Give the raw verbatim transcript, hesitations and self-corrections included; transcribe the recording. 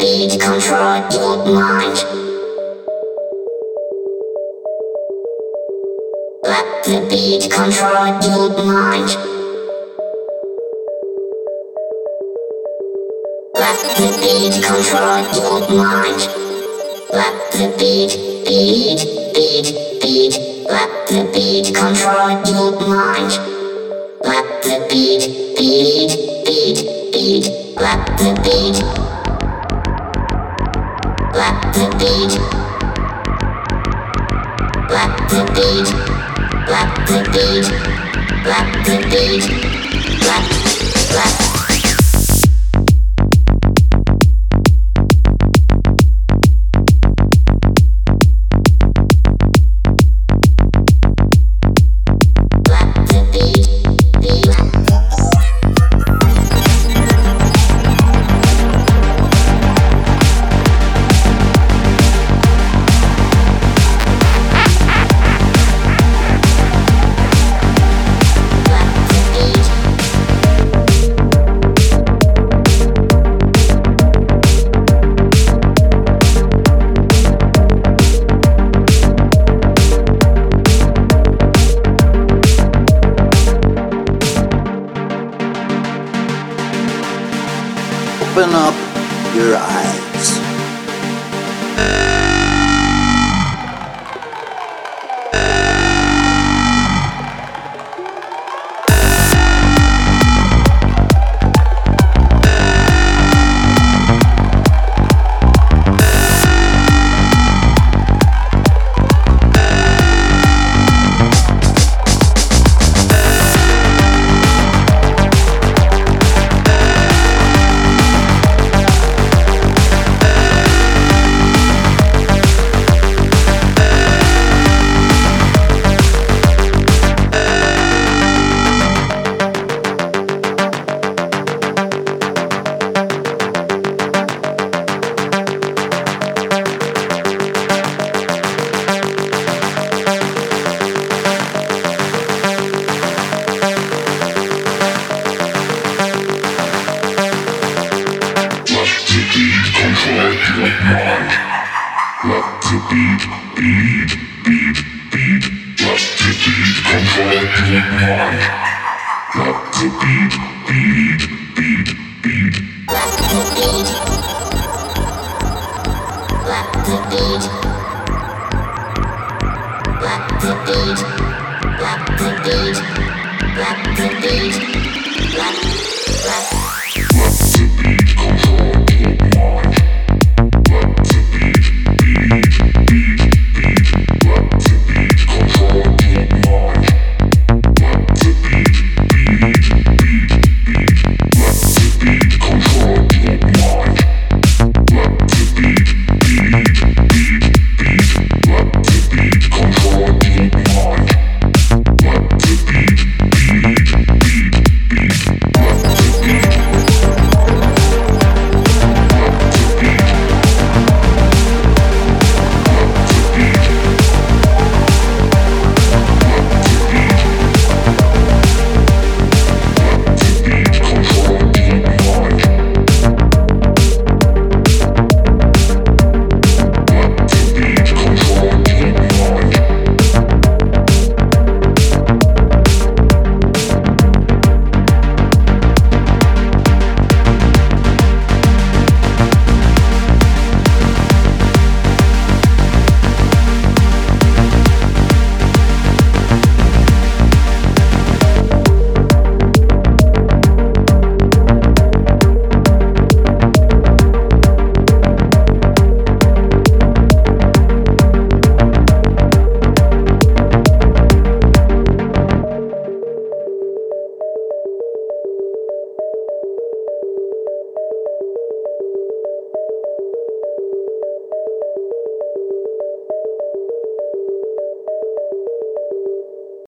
beat control your mind. Let the beat control your mind. Let the beat control your mind. Let the beat, beat, beat, beat. Let the beat control your mind. Let the beat, beat, beat, beat. Let the beat. Let the beat. Let the beat. Let the beat. Let the beat. Let, let. Open up your eyes. Let the beat, let the beat, let, let.